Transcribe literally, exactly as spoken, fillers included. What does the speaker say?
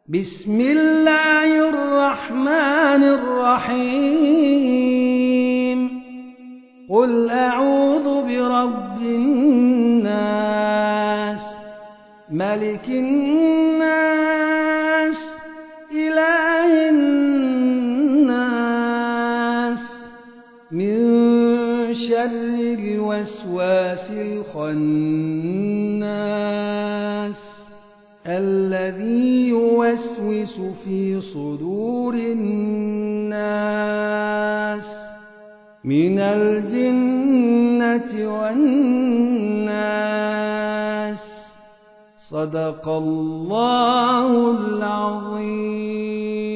بسم الله الرحمن الرحيم قل أعوذ برب الناس ملك الناس إله الناس من شر الوسواس الخناس الذي يوسوس في صدور الناس من الجنة والناس صدق الله العظيم.